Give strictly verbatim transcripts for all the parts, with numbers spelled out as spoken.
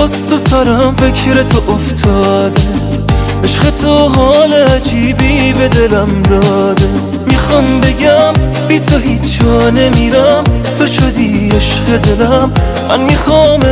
باز تو سرم فکر تو افتاده، عشق تو حال عجیبی به دلم داده. میخوام بگم بی تو هیچ جا نمیرم، تو شدی عشق دلم، من میخوامت.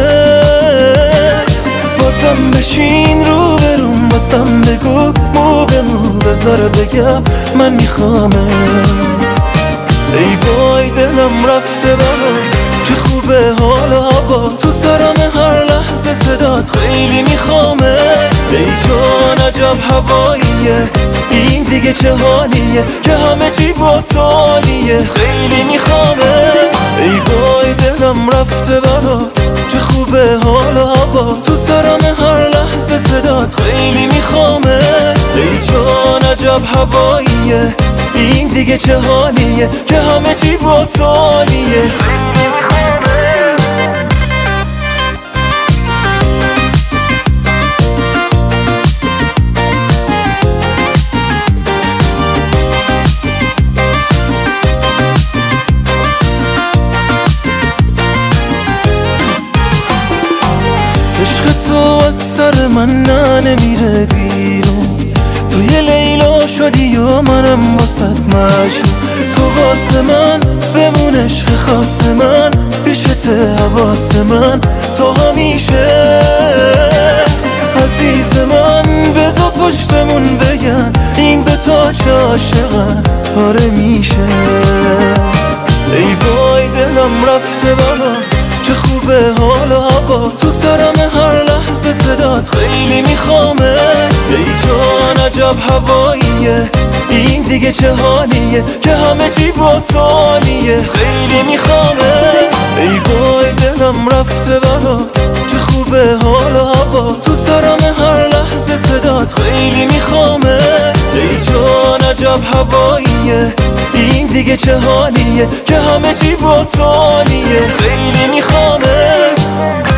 بازم بشین رو بروم، بازم بگو مو به مو، بذار بگم من میخوامت. ای وای دلم رفته برات، چه خوبه حال هوا، تو سرم هر لحظه صدات، خیلی میخوامت. ای جان عجب هواییه این، دیگه چه حالیه که همه چی با تو عالیه، خیلی میخوامت. ای وای دلم رفته برات، چه خوبه حال هوا، تو سرم هر لحظه صدات، خیلی میخوامت. ای جان عجب هواییه این، دیگه چه حالیه که همه چی با تو عالیه. عشق تو از سر من نه نمیره بیرون، تو یه لیلا شدی و منم واسط مجنون. تو واسه من بمون عشق خاص من، پیشت حواس من تو همیشه. عزیز من بذار پشتمون بگن این دوتا چه عاشقن، آره میشه. ای وای دلم رفته برات، چه خوبه حال هوا، تو سرم هر لحظه صدات، خیلی میخوامت. ای جان عجب هواییه این، دیگه چه حالیه که همه چی با تو عالیه، خیلی میخوامت. ای وای دلم رفته برات، چه خوبه حال هوا، تو سرم هر لحظه صدات، خیلی میخوامت. ای جان عجب هواییه این، دیگه چه حالیه که همه چی با تو عالیه، خیلی میخوامت.